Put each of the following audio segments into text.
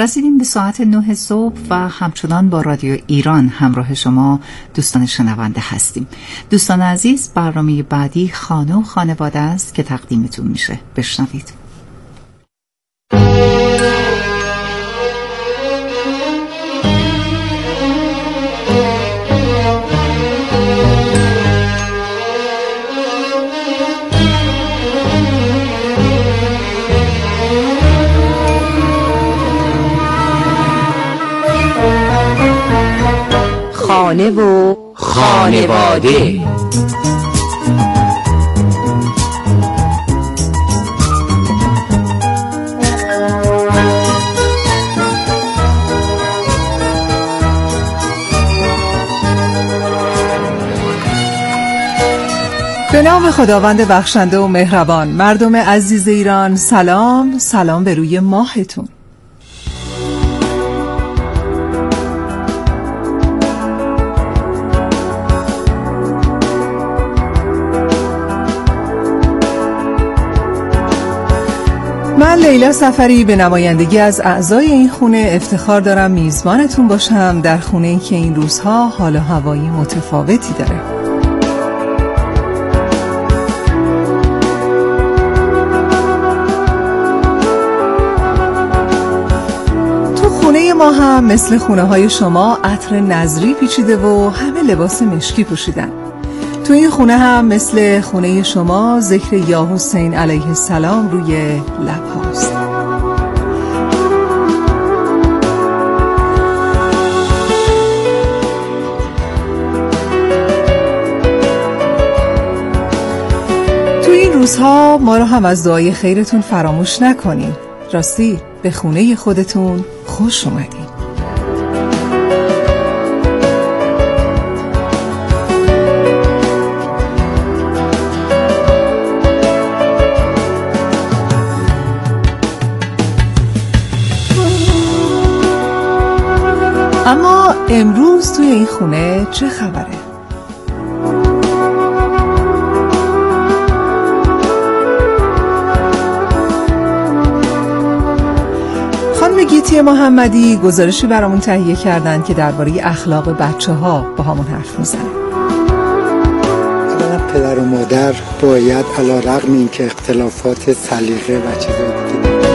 رسیدیم به ساعت 9 صبح و همچنان با رادیو ایران همراه شما دوستان شنونده هستیم. دوستان عزیز، برنامه بعدی خانه و خانواده است که تقدیمتون میشه. بشنوید. خانه و خانواده. به نام خداوند بخشنده و مهربان. مردم عزیز ایران، سلام، سلام به روی ماهتون. من لیلا سفری به نمایندگی از اعضای این خونه افتخار دارم میزبانتون باشم در خونه‌ای که این روزها حال و هوایی متفاوتی داره. تو خونه ما هم مثل خونه های شما عطر نظری پیچیده و همه لباس مشکی پوشیدن. تو این خونه هم مثل خونه شما ذکر یا حسین علیه السلام روی لب هاست. تو این روزها ما رو هم از دعای خیرتون فراموش نکنین. راستی به خونه خودتون خوش اومدین. اما امروز توی این خونه چه خبره؟ خانم گیتی محمدی گزارشی برامون تهیه کردن که درباره اخلاق بچه‌ها با همون حرف میزنه. اولا پدر و مادر باید علی‌رغم اینکه اختلافات سلیقه و چیزایی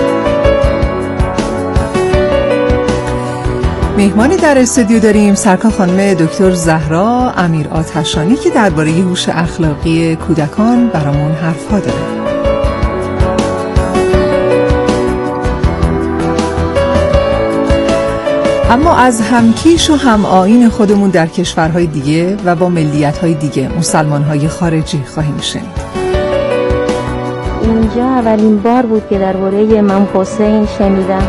مهمانی در استودیو داریم سرکار خانم دکتر زهرا امیر آتشانی که درباره هوش اخلاقی کودکان برامون حرف‌ها داره. اما از همکیش و هم آیین خودمون در کشورهای دیگه و با ملیت‌های دیگه، مسلمان‌های خارجی خواهیم شنید. اینجا اولین بار بود که درباره امام حسین شنیدم.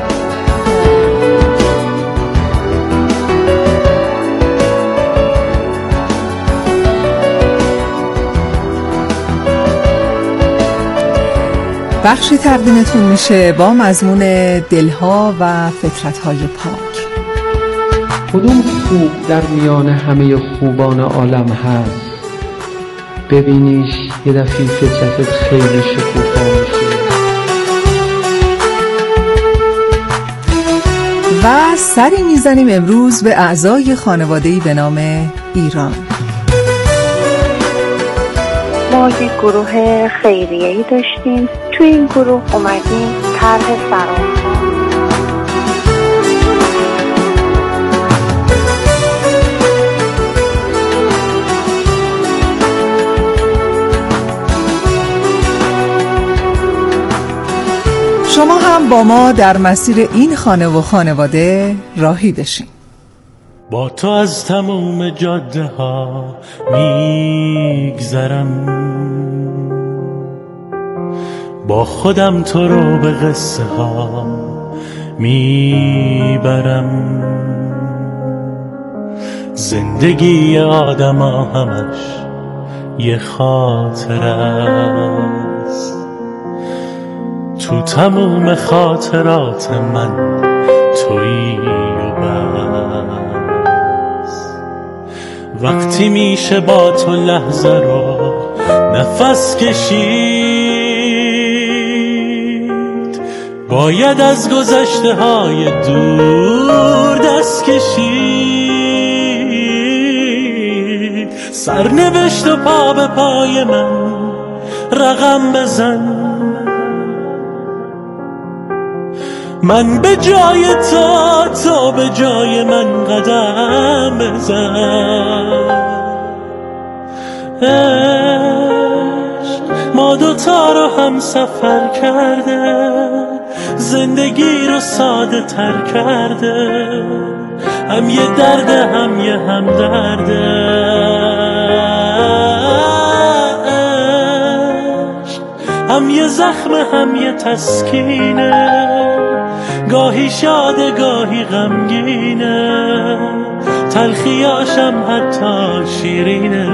بخشی تقدیمتون میشه با مضمون دلها و فطرت‌های پاک. کدوم خوب در میان همه خوبان عالم هست؟ ببینیش یه دفعه فطرتت خیلی شکوفا میشه. و سری میزنیم امروز به اعضای خانواده‌ای به نام ایران. ما یک گروه خیریه‌ای داشتیم. توی این گروه اومدیم طرح فرامخوان. شما هم با ما در مسیر این خانه و خانواده راهی بشین. با تو از تموم جاده ها میگذرم، با خودم تو رو به قصه ها میبرم. زندگی آدم ها همش یه خاطر است، تو تموم خاطرات من تویی و بس. وقتی میشه با تو لحظه رو نفس کشید، باید از گذشته های دور دست کشید. سرنوشت و پا به پای من رقم بزن، من به جای تو به جای من قدم بزن. عشق ما دوتا رو هم سفر کرده، زندگی رو ساده تر کرده، هم یه درده هم یه همدرده. عشق هم یه زخم هم یه تسکینه، گاهی شاده گاهی غمگینه، تلخیاشم حتی شیرینه.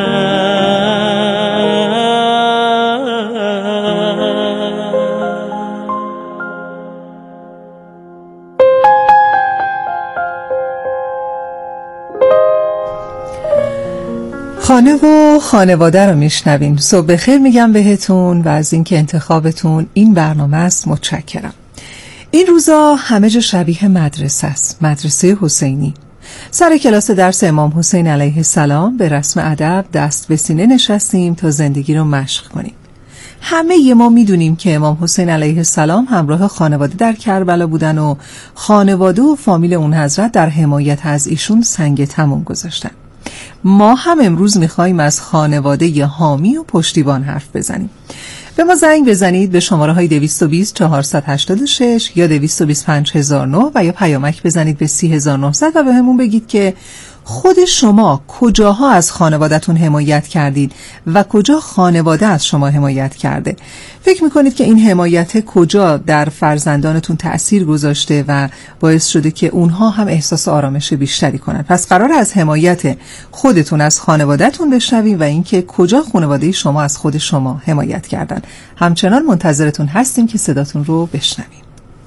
خانه و خانواده رو میشنویم. صبح بخیر میگم بهتون و از اینکه انتخابتون این برنامه است متشکرم. این روزا همه جا شبیه مدرسه است، مدرسه حسینی. سر کلاس درس امام حسین علیه السلام به رسم ادب دست به سینه نشستیم تا زندگی رو مشق کنیم. همه ما میدونیم که امام حسین علیه السلام همراه خانواده در کربلا بودن و خانواده و فامیل اون حضرت در حمایت از ایشون سنگ تموم گذاشتن. ما هم امروز میخواییم از خانواده حامی و پشتیبان حرف بزنیم. به ما زنگ بزنید به شماره های 220 486 یا 225 1009 و یا پیامک بزنید به 3900 و به همون بگید که خود شما کجاها از خانواده‌تون حمایت کردید و کجا خانواده از شما حمایت کرده. فکر میکنید که این حمایت کجا در فرزندانتون تأثیر گذاشته و باعث شده که اونها هم احساس آرامش بیشتری کنن. پس قرار از حمایت خودتون از خانواده‌تون بشنویم و اینکه کجا خانواده شما از خود شما حمایت کردن. همچنان منتظرتون هستیم که صداتون رو بشنویم.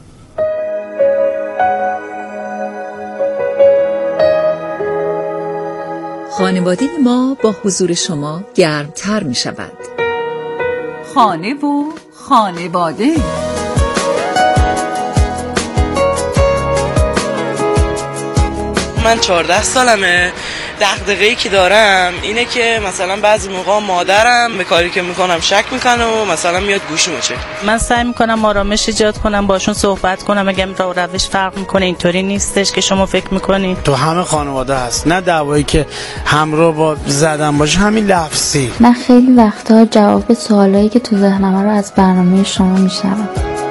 خانواده ما با حضور شما گرمتر می شود. خانه و خانواده. من 14 سالمه. دغدغه‌ای که دارم اینه که مثلا بعضی موقع مادرم به کاری که میکنم شک میکنه و مثلا میاد گوشیمو چک. من سعی میکنم آرامش ایجاد کنم، باشون صحبت کنم، اگه روش فرق میکنه اینطوری نیستش که شما فکر میکنید. تو همه خانواده هست، نه دعوایی که همراه با زدن باشه، همین لفظی. من خیلی وقتا جواب سوالایی که تو ذهنم رو از برنامه شما میشنوم.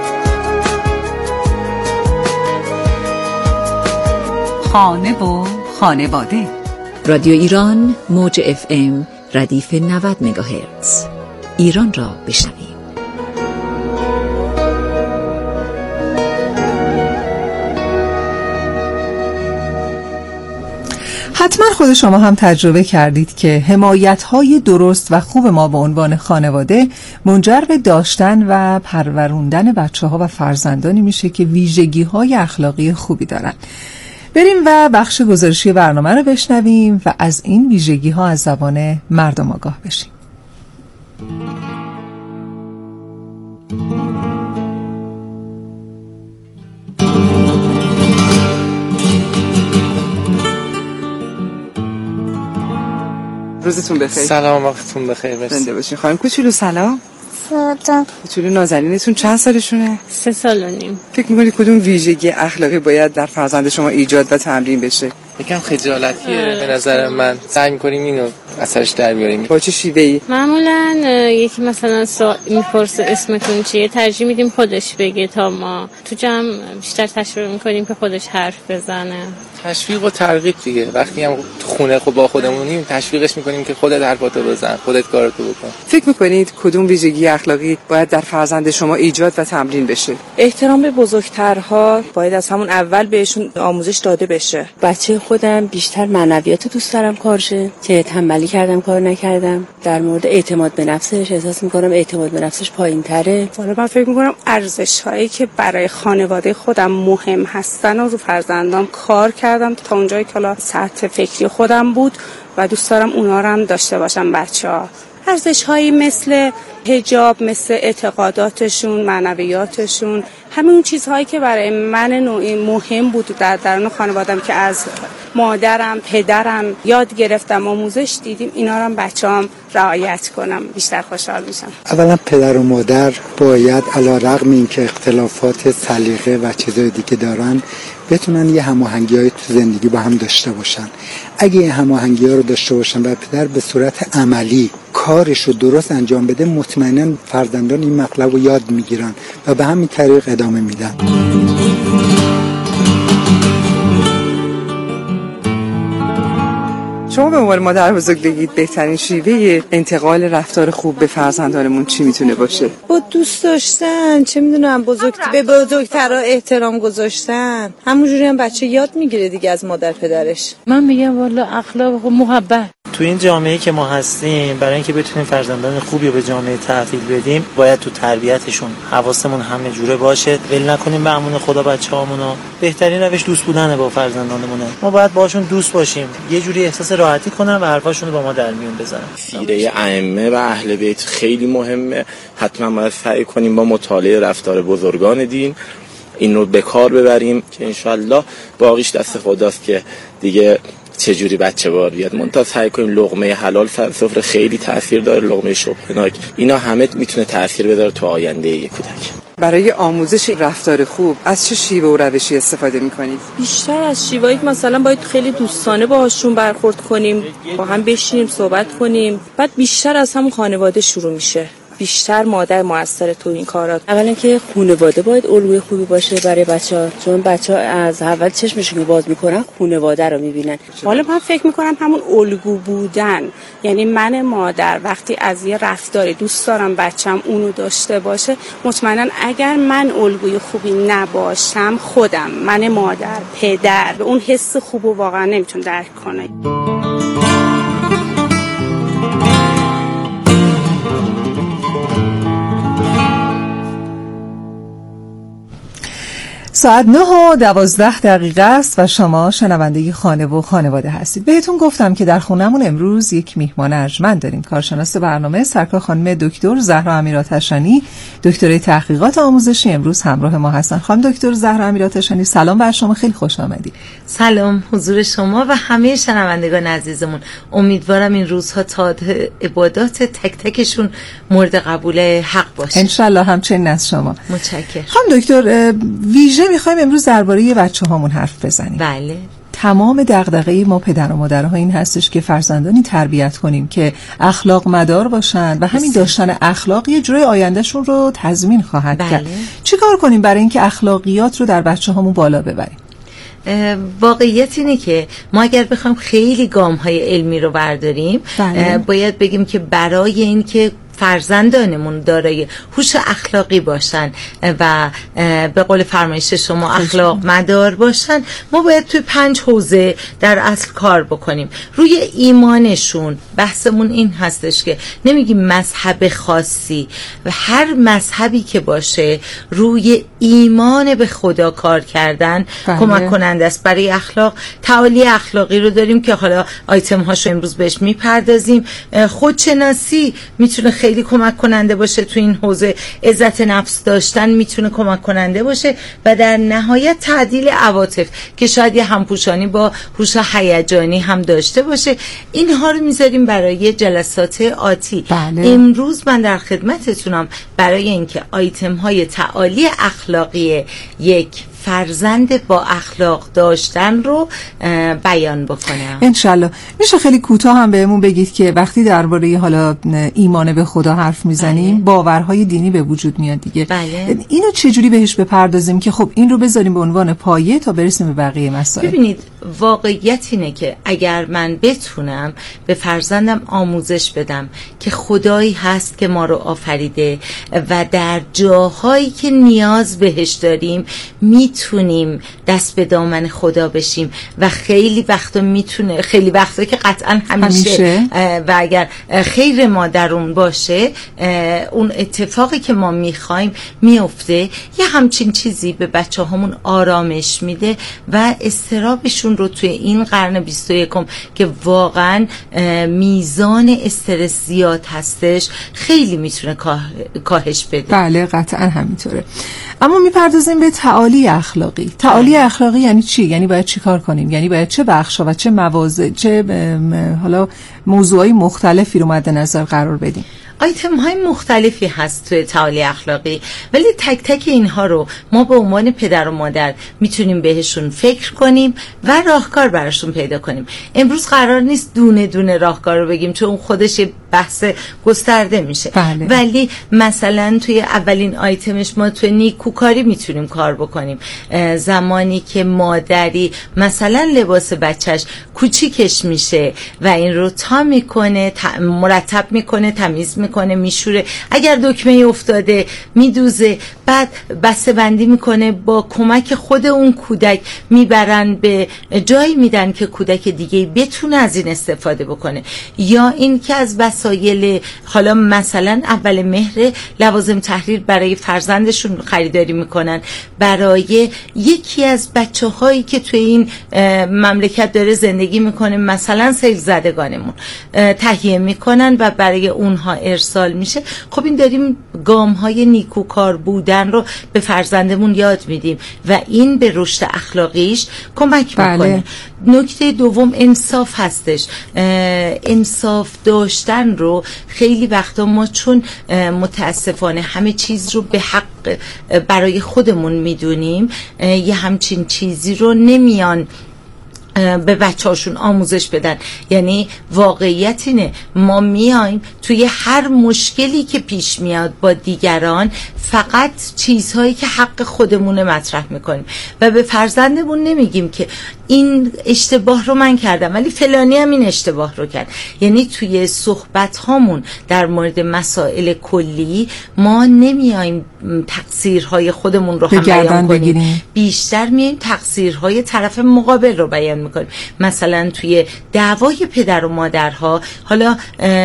خانه و خانواده. رادیو ایران موج FM ردیف 90 مگاهرتز. ایران را بشنویم. حتما خود شما هم تجربه کردید که حمایت‌های درست و خوب ما به عنوان خانواده منجر به داشتن و پروروندن بچه‌ها و فرزندانی میشه که ویژگی‌های اخلاقی خوبی دارن. بریم و بخش گزارشی برنامه رو بشنویم و از این ویژگی‌ها از زبان مردم آگاه بشیم. روزتون بخیر. سلام، وقتتون بخیر. زنده باشین. خانم کوچولو سلام. سلام. کوچولو نازنینتون چند سالشونه؟ 3 سال و نیم. فکر می‌کنید کدوم ویژگی اخلاقی باید در فرزند شما ایجاد و تمرین بشه؟ یکم خجالتیه به نظر من. سعی می‌کنیم اینو اثرش در بیاریم. با چه شیوه‌ای؟ معمولاً یکی مثلا میپرسه اسمتون چیه، ترجیح میدیم خودش بگه تا ما تو جمع بیشتر تشویق می‌کنیم که خودش حرف بزنه. تشویق و ترغیب دیگه. وقتی هم تو خونه با خودمونیم تشویقش می‌کنیم که خودت حرفاتو بزن، خودت کارتو بکن. فکر می‌کنید کدوم ویژگی اخلاقی باید در فرزند شما ایجاد و تمرین بشه؟ احترام به بزرگترها باید از همون اول بهشون آموزش داده بشه. بچه خودم بیشتر معنویات دوست دارم کارشه، که تنبلی کردم کار نکردم. در مورد اعتماد به نفسش احساس می‌کنم اعتماد به نفسش پایین‌تره. حالا من فکر می‌کنم ارزش‌هایی که برای خانواده خودم مهم هستن و رو فرزندام کار کردم تا اونجایی که سطح فکری خودم بود و دوست دارم اونا رو هم داشته باشم بچه‌ها. ارزش‌هایی مثل حجاب، مثل اعتقاداتشون، معنویاتشون، همین چیزهایی که برای من نوعی مهم بود در درون خانواده‌ام که از مادرم، پدرم یاد گرفتم، آموزش دیدیم، اینا رو هم بچه‌ام رعایت کنم، بیشتر خوشحال میشم. اولا پدر و مادر باید علی‌رغم اینکه اختلافات سلیقه و چیزهای دیگه دارن، بتونن یه هماهنگی‌های تو زندگی با هم داشته باشن. اگه این هماهنگی‌ها رو داشته باشن و پدر به صورت عملی کارش رو درست انجام بده، مطمئناً فرزندان این مطلب رو یاد میگیرن و به همین طریق ادامه میدن. شما به عنوان مادر بزرگ بگید بهترین شیوه انتقال رفتار خوب به فرزندانمون چی میتونه باشه؟ با دوست داشتن، چه میدونم، به بزرگترها احترام گذاشتن. همونجوری هم بچه یاد میگیره دیگه از مادر پدرش. من میگم والا اخلاق و محبت. تو این جامعه‌ای که ما هستیم، برای اینکه بتونیم فرزندان خوبی رو به جامعه تحویل بدیم، باید تو تربیتشون حواسمون همه جوره باشه. ول نکنیم به امون خدا بچه‌هامونو. بهترین روش دوست بودنه با فرزندانمونه. ما باید باهاشون دوست باشیم، یه جوری احساس راحتی کنن و حرفاشون رو با ما در میون بزنن. سیره ائمه و اهل بیت خیلی مهمه. حتما باید سعی کنیم با مطالعه رفتار بزرگان دین این رو به کار ببریم که انشالله باقیش دست خداست که دیگه چجوری بچه بار بیاد. منتها سعی کنیم لقمه حلال سر سفره خیلی تاثیر داره، لقمه شبهناک، اینا همه میتونه تاثیر بذاره تو آینده یک کودک. برای آموزش رفتار خوب از چه شیوه و روشی استفاده میکنید؟ بیشتر از شیوهایی که مثلا باید خیلی دوستانه باهاشون برخورد کنیم، با هم بشینیم صحبت کنیم. بعد بیشتر از همون خانواده شروع میشه. بیشتر مادر موثر تو این کارات. اولا که خانواده باید الگوی خوبی باشه برای بچه‌ها، چون بچه‌ها از اول چشمشون رو باز میکنن خانواده رو میبینن. حالا من فکر میکنم همون الگو بودن، یعنی من مادر وقتی از یه رفتاری دوست دارم بچم اونو داشته باشه، مطمئنا اگر من الگوی خوبی نباشم، خودم، من مادر، پدر، به اون حس خوبو واقعا نمیتون درک کنه. ساعت 9:12 است و شما شنونده خانه و خانواده هستید. بهتون گفتم که در خونمون امروز یک میهمان ارجمند داریم. کارشناس برنامه سرکار خانم دکتر زهرا امیرآتشانی، دکترای تحقیقات آموزشی، امروز همراه ما هستن. خانم دکتر زهرا امیرآتشانی، سلام بر شما، خیلی خوش آمدید. سلام حضور شما و همه شنوندگان عزیزمون. امیدوارم این روزها تا عبادات تک تکشون مورد قبول حق باشه. ان شاء الله همچنین از شما. متشکرم. خانم دکتر، ویژه میخوایم امروز درباره بچه‌هامون حرف بزنیم. بله. تمام دغدغه ما پدر و مادرها این هستش که فرزندانی تربیت کنیم که اخلاق مدار باشن و همین داشتن اخلاق یه جوری آیندهشون رو تضمین خواهد کرد. چیکار کنیم برای اینکه اخلاقیات رو در بچه‌هامون بالا ببریم؟ واقعیت اینه که ما اگر بخوایم خیلی گام‌های علمی رو برداریم، باید بگیم که برای اینکه فرزندانمون دارای هوش اخلاقی باشن و به قول فرمایش شما اخلاق مدار باشن، ما باید توی 5 حوزه در اصل کار بکنیم. روی ایمانشون بحثمون این هستش که نمیگیم مذهب خاصی، و هر مذهبی که باشه روی ایمان به خدا کار کردن کمک کننده است. برای اخلاق تعالی اخلاقی رو داریم که حالا آیتم هاشو امروز بهش میپردازیم. خودشناسی میتونه خیلی کمک کننده باشه تو این حوزه، عزت نفس داشتن میتونه کمک کننده باشه، و در نهایت تعدیل عواطف که شاید یه همپوشانی با هوش هیجانی هم داشته باشه. اینها رو میذاریم برای جلسات آتی. امروز من در خدمتتونم برای اینکه آیتم های تعالی اخلاقی یک فرزند با اخلاق داشتن رو بیان بکنم. انشالله. میشه خیلی کوتاه هم بهمون بگید که وقتی درباره حالا ایمان به خدا حرف میزنیم، باورهای دینی به وجود میاد دیگه. اینو چجوری بهش بپردازیم که خب این رو بذاریم به عنوان پایه تا برسیم به بقیه مسائل؟ ببینید، واقعیت اینه که اگر من بتونم به فرزندم آموزش بدم که خدایی هست که ما رو آفریده و در جاهایی که نیاز بهش داریم میتونیم دست به دامن خدا بشیم و خیلی وقتا که قطعا همیشه و اگر خیر ما در اون باشه اون اتفاقی که ما میخوایم میفته. یه همچین چیزی به بچه هامون آرامش میده و استرابشون رو توی این قرن 21 که واقعا میزان استرس زیاد هستش خیلی میتونه کاهش بده. بله قطعا همینطوره. اما میپردازیم به تعالی اخلاقی. تعالی اخلاقی یعنی چی؟ یعنی باید چی کار کنیم؟ یعنی باید چه بخشا و چه مواضع حالا موضوعای مختلفی رو مد نظر قرار بدیم؟ آیتم های مختلفی هست توی تعالی اخلاقی، ولی تک تک اینها رو ما به عنوان پدر و مادر میتونیم بهشون فکر کنیم و راهکار براشون پیدا کنیم. امروز قرار نیست دونه دونه راهکار رو بگیم چون خودش بحث گسترده میشه. بله. ولی مثلا توی اولین آیتمش ما توی نیکوکاری میتونیم کار بکنیم. زمانی که مادری مثلا لباس بچهش کوچیکش میشه و این رو تا میکنه، مرتب میکنه، تمیز میکنه، میشوره، اگر دکمه افتاده میدوزه، بعد بسته بندی میکنه، با کمک خود اون کودک میبرن به جایی میدن که کودک دیگه بتونه از این استفاده بکنه. یا این که از وسایل حالا مثلا اول مهر لوازم تحریر برای فرزندشون خریداری میکنن، برای یکی از بچه هایی که توی این مملکت داره زندگی میکنه، مثلا سیل زدگانمون تهیه میکنن و برای اونها ارسال میشه. خب این داریم گام های نیکوکار بودن رو به فرزندمون یاد میدیم و این به رشد اخلاقیش کمک میکنه. نکته دوم انصاف هستش. انصاف داشتن رو خیلی وقتا ما چون متاسفانه همه چیز رو به حق برای خودمون میدونیم، یه همچین چیزی رو نمیان به بچه هاشون آموزش بدن. یعنی واقعیت اینه ما میایم توی هر مشکلی که پیش میاد با دیگران فقط چیزهایی که حق خودمونه مطرح میکنیم و به فرزندمون نمیگیم که این اشتباه رو من کردم ولی فلانی هم این اشتباه رو کرد. یعنی توی صحبت هامون در مورد مسائل کلی ما نمیایم تقصیرهای خودمون رو هم بیان کنیم، بیشتر میایم تقصیرهای طرف مقابل رو بیان میکنیم. مثلا توی دعوای پدر و مادرها حالا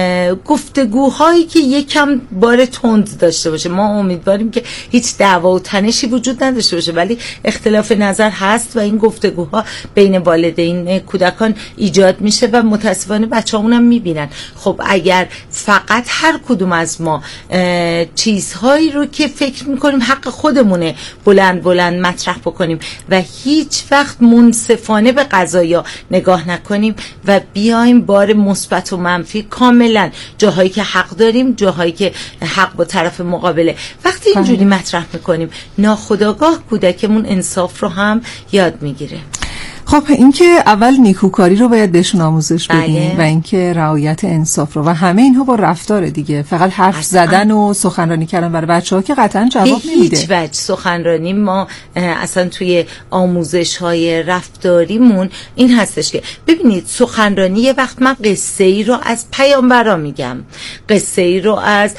گفتگوهایی که یکم بار تند داشته باشه، ما امیدواریم که هیچ دعوا و تنشی وجود نداشته باشه، ولی اختلاف نظر هست و این گفتگوها بین والدین کودکان ایجاد میشه و متاسفانه بچه‌هامون هم میبینن. خب اگر فقط هر کدوم از ما چیزهایی رو که فکر میکنیم حق خودمونه بلند بلند مطرح بکنیم و هیچ وقت منصفانه به قضایا نگاه نکنیم و بیایم بار مثبت و منفی کاملا جاهایی که حق داریم، جاهایی که حق با طرف مقابله، وقتی اینجوری مطرح میکنیم ناخودآگاه کودکمون انصاف رو هم یاد میگیره. خب اینکه اول نیکوکاری رو باید بهشون آموزش بدیم و اینکه رعایت انصاف رو و همه اینها با رفتار دیگه. فقط حرف زدن و سخنرانی کردن برای بچه‌ها که قطعا جواب نمیده. هیچ وجه سخنرانی ما اصلا توی آموزش‌های رفتاریمون این هستش که ببینید سخنرانی یه وقت من قصه‌ای رو از پیامبرا میگم، قصه‌ای رو از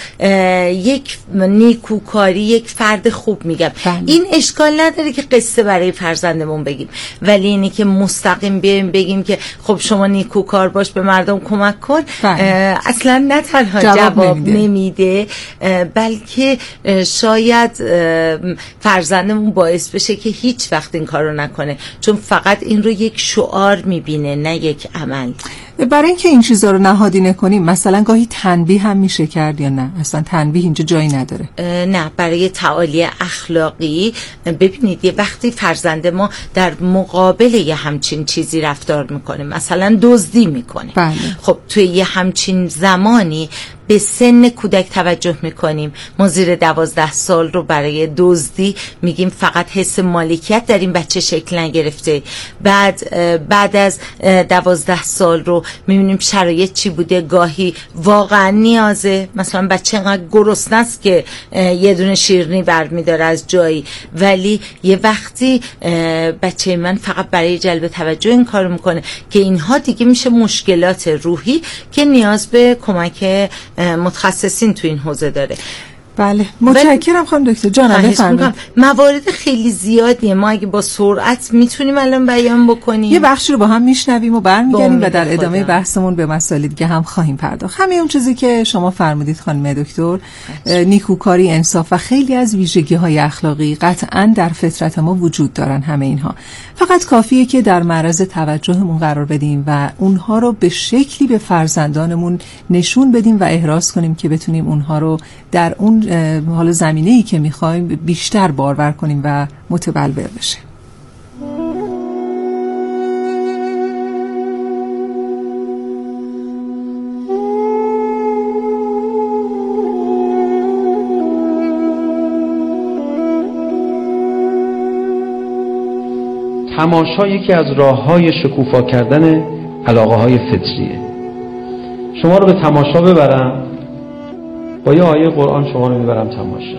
یک نیکوکاری یک فرد خوب میگم. این اشکال نداره که قصه برای فرزندمون بگیم، ولی اینی که مستقیم بگیم که خب شما نیکوکار باش به مردم کمک کن، اصلا نه تنها جواب نمیده بلکه شاید فرزندمون باعث بشه که هیچ وقت این کار رو نکنه، چون فقط این رو یک شعار میبینه نه یک عمل. برای اینکه این چیزا رو نهادی نکنیم مثلا گاهی تنبیه هم میشه کرد یا نه؟ اصلا تنبیه اینجا جایی نداره. نه، برای تعالی اخلاقی ببینید یه وقتی فرزند ما در مقابل یه همچین چیزی رفتار میکنه، مثلا دزدی میکنه، خب توی یه همچین زمانی به سن کودک توجه میکنیم. ما زیر 12 سال رو برای دزدی میگیم فقط حس مالکیت در این بچه شکل نگرفته. بعد از 12 سال رو میبینیم شرایط چی بوده، گاهی واقعا نیازه، مثلا بچه انقدر گرسنه است که یه دونه شیرینی برمیداره از جایی، ولی یه وقتی بچه من فقط برای جلب توجه این کارو میکنه که اینها دیگه میشه مشکلات روحی که نیاز به کمک متخصصین تو این حوزه داره. بله متشکرم خانم دکتر. جانم بفرمایید. موارد خیلی زیادیه، ما اگه با سرعت میتونیم الان بیان بکنیم. یه بخشی رو با هم میشنویم و برمیگردیم و در ادامه بحثمون به مسائل دیگه هم خواهیم پرداخت. همه اون چیزی که شما فرمودید خانم دکتر، نیکوکاری، انصاف و خیلی از ویژگی‌های اخلاقی قطعاً در فطرت ما وجود دارن. همه اینها فقط کافیه که در معرض توجهمون قرار بدیم و اونها رو به شکلی به فرزندانمون نشون بدیم و احراز کنیم که بتونیم اونها رو در اون حالا زمینه‌ای که می‌خوایم بیشتر بارور کنیم و متبلور بشه. تماشا یکی از راه‌های شکوفا کردن علاقه‌های فطریه. شما رو به تماشا ببرم، با یه آیه قرآن شما رو میبرم تماشا.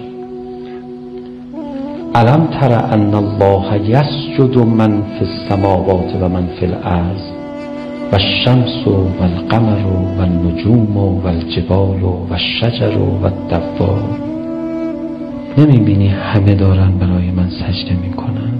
الم تر ان الله یسجد من فی السماوات و من فی الارض و الشمس و القمر و النجوم و الجبال و الشجر و الدواب. نمیبینی همه دارن برای من سجده میکنن؟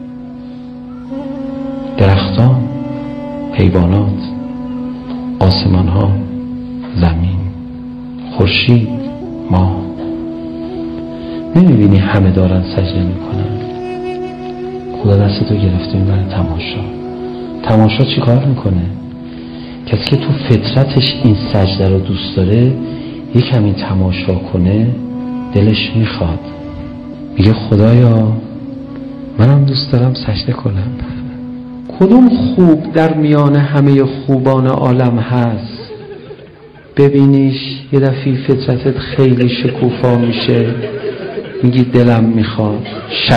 درختان، حیوانات، آسمان ها، زمین، خورشید، ماه. نمیبینی همه دارن سجده میکنن؟ خدا دستتو گرفته میبره تماشا. تماشا چی کار میکنه؟ کسی که تو فطرتش این سجده رو دوست داره یک همین تماشا کنه دلش میخواد، میگه خدایا منم دوست دارم سجده کنم. کدوم خوب در میان همه خوبان عالم هست ببینیش یه دفعه فطرتت خیلی شکوفا میشه، میگی دلم میخواد.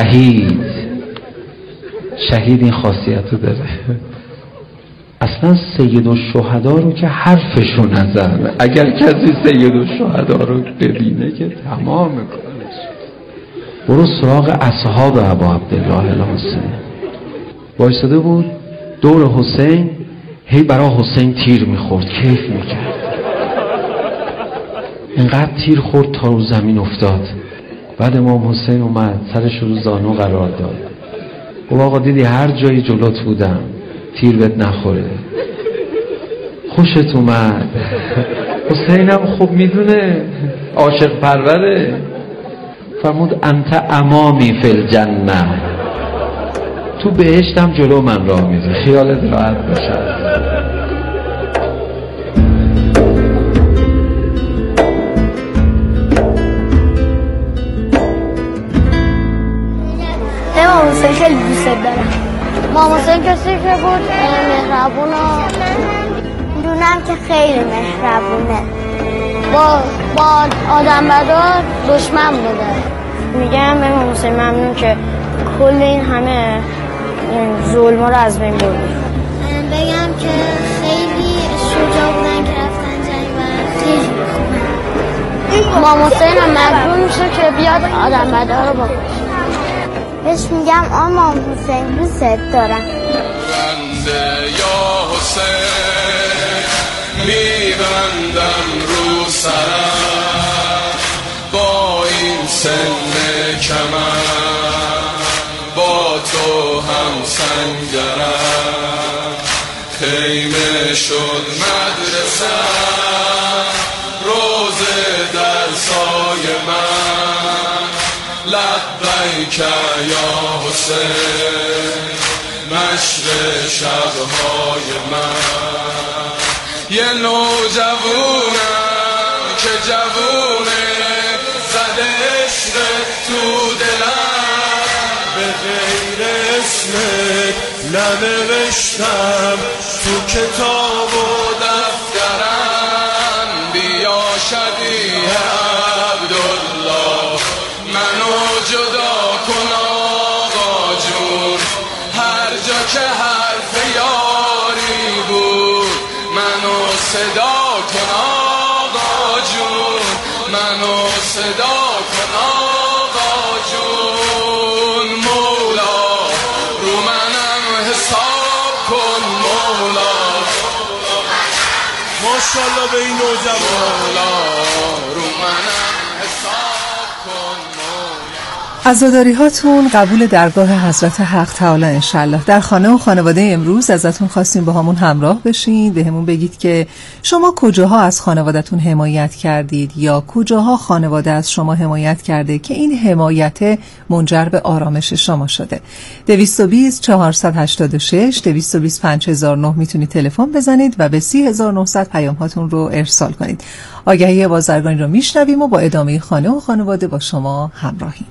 شهید این خاصیت رو داره. اصلا سید الشهدا رو که حرفشو نزن، اگر کسی سید الشهدا رو ببینه که تمام کارش. برو سراغ اصحاب ابا عبدالله الحسین. وایساده بود دور حسین، هی برای حسین تیر میخورد، کیف میکرد. اینقدر تیر خورد تا رو زمین افتاد. بعد امام حسین اومد سرش رو زانو قرار داد. گفت آقا دیدی هر جایی جلوت بودم تیر بهت نخوره، خوشت اومد. حسینم خوب میدونه عاشق پروره، فرمود انت امامی فی الجنه، تو بهشتم جلو من راه میره، خیالت راحت باشه. امام حسین خیلی دوست دارم. امام حسین کسی که بود مهربون و میدونم که خیلی مهربونه، با آدم بدار دشمن بوده. میگم امام حسین ممنون که کل این همه ظلم رو از بین بردی. بگم که خیلی شجاع بودن که رفتن جنگ و خیلی خوبن. امام حسین هم مجبور میشه که بیاد آدم بدار رو بکشه. بهش میگم امام حسین دوست دارم. یا حسین میبندم رو سرم، با این سن کمر با تو هم سنگرم. خیمه شد مدرسه روزه در سای من، لبیک یا حسین مشر شبهای من. یه نوجوونم که جوونه زده عشق تو دلم، به غیر اسمت ننوشتم تو کتاب و دفترم. بیا شبیه عبدالله منو جدا کن آقا جون، هر جا که حرف یاری بود منو صدا کن آقا جون، منو صدا کن آقا جون. مولا رو منم حساب کن مولا، ماشاءالله به این نوجوان. مولا رو منم حساب عزاداری هاتون قبول درگاه حضرت حق تعالی انشالله. در خانه و خانواده امروز ازتون خواستیم با همون همراه بشین، به همون بگید که شما کجاها از خانوادتون حمایت کردید یا کجاها خانواده از شما حمایت کرده که این حمایت منجر به آرامش شما شده. 220 486 220 5009 میتونید تلفن بزنید و به 30900 پیام هاتون رو ارسال کنید. آگهی بازرگانی رو میشنویم و با ادامه خانه و خانواده با شما همراهیم.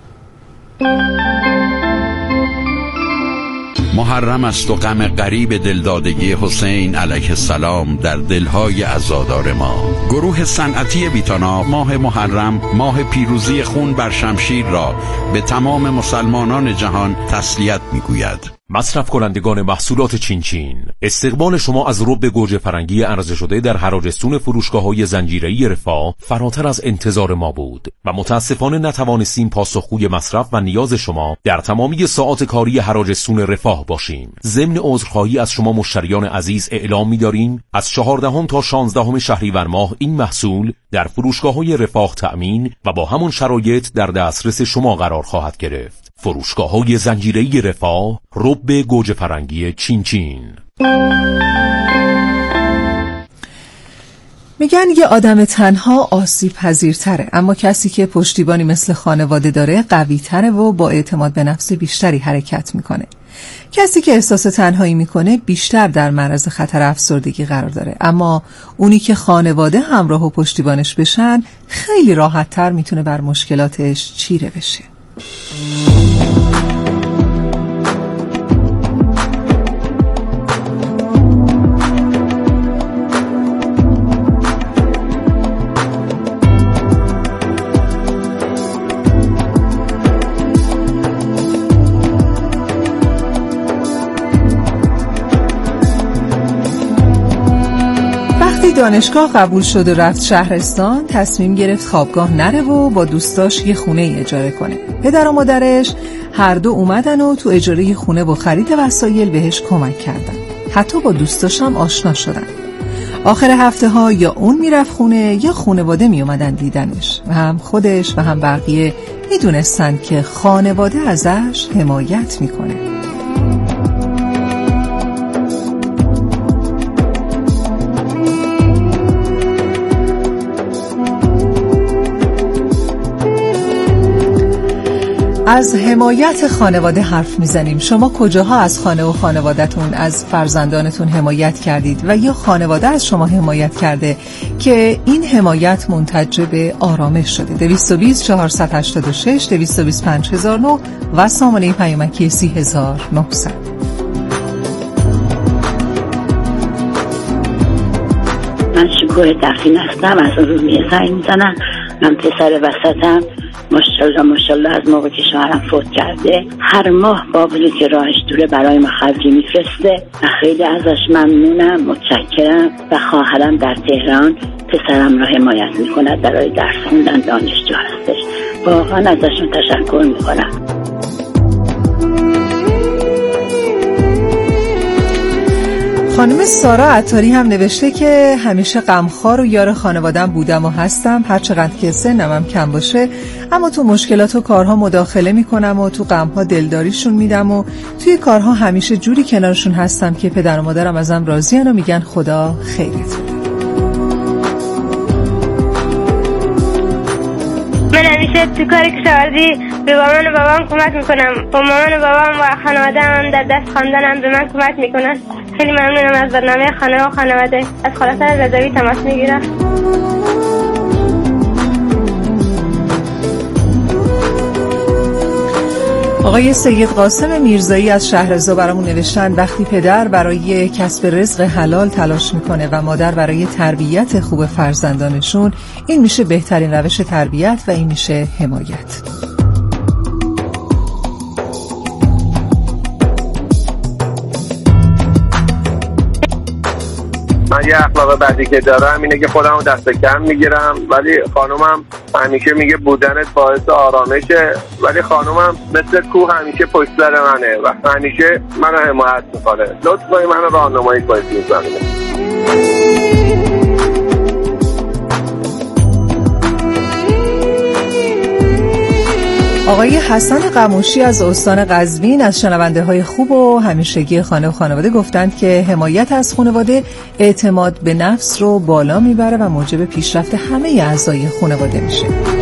محرم است و غم غریب دلدادگی حسین علیه السلام در دلهای عزادار ما. گروه صنعتی ویتانا ماه محرم، ماه پیروزی خون بر شمشیر را به تمام مسلمانان جهان تسلیت می‌گوید. مصرف کنندگان محصولات چین استقبال شما از رب گوجه فرنگی عرضه شده در حراجستون فروشگاه‌های زنجیره‌ای رفاه فراتر از انتظار ما بود و متاسفانه نتوانستیم پاسخگوی مصرف و نیاز شما در تمامی ساعات کاری حراجستون رفاه باشیم. ضمن عذرخواهی از شما مشتریان عزیز اعلام می‌داریم از 14 تا 16 شهریور ماه این محصول در فروشگاه‌های رفاه تأمین و با همان شرایط در دسترس شما قرار خواهد گرفت. فروشگاه‌های زنجیره‌ای رفاه، رب گوجه فرنگی چین. میگن یه آدم تنها آسیب پذیرتره، اما کسی که پشتیبانی مثل خانواده داره قوی‌تره و با اعتماد به نفس بیشتری حرکت میکنه. کسی که احساس تنهایی میکنه بیشتر در معرض خطر افسردگی قرار داره، اما اونی که خانواده همراه و پشتیبانش بشن خیلی راحت‌تر میتونه بر مشکلاتش چیره بشه. دانشگاه قبول شد و رفت شهرستان، تصمیم گرفت خوابگاه نره و با دوستاش یه خونه اجاره کنه. پدر و مادرش هر دو اومدن و تو اجاره خونه و خرید وسایل بهش کمک کردن. حتی با دوستاش هم آشنا شدن. آخر هفته ها یا اون میرفت خونه یا خانواده می اومدن دیدنش و هم خودش و هم بقیه میدونستن که خانواده ازش حمایت میکنه. از حمایت خانواده حرف میزنیم. شما کجاها از خانه و خانواده‌تون، از فرزندانتون حمایت کردید و یا خانواده از شما حمایت کرده که این حمایت منتج به آرامش شده؟ 220 486 220 5009 و سامانه پیامکی 30900. من شکوه دفین هستم، از ارومیه زنگ میزنم. من پسر وسطم، ماشاءالله از موقع که شوهرم فوت کرده هر ماه بابلو که راهش دوره برای ما خرجی میفرسته و خیلی ازش ممنونم، متشکرم. و خواهرم در تهران پسرم را حمایت میکند، برای درس خوندن دانشجو هستش. واقعا ازشون تشکر میکنم. خانم سارا عطاری هم نوشته که همیشه غمخوار و یار خانواده‌ام بودم و هستم، هر چقدر که سنم هم کم باشه، اما تو مشکلات و کارها مداخله میکنم و تو غمها دلداریشون میدم و توی کارها همیشه جوری کنارشون هستم که پدر و مادرم ازم راضی‌ان و میگن خدا خیرت بده. من همیشه تو کار کشاورزی به مامان و بابام کمک میکنم. با مامان و بابام و خانواده‌ام در دست خواندنم به من کمک میکنن. خیلی ممنونم از برنامه خانه و خانواده. از خلاصه رضوی تماس میگیرم. آقای سید قاسم میرزایی از شهرزا برامون نوشتن وقتی پدر برای کسب رزق حلال تلاش میکنه و مادر برای تربیت خوب فرزندانشون، این میشه بهترین روش تربیت و این میشه حمایت. من یه اخلاق بدی که دارم اینه که خودمو دست کم میگیرم، ولی خانومم همیشه میگه بودنت باعث آرامشه، ولی خانومم مثل کوه همیشه پشت سر منه و همیشه منو حمایت میکنه. لطف کنید منو راهنمایی کنید این زمینه. آقای حسن قموشی از استان قزوین از شنونده های خوب و همیشگی خانه و خانواده گفتند که حمایت از خانواده اعتماد به نفس رو بالا میبره و موجب پیشرفت همه اعضای خانواده میشه.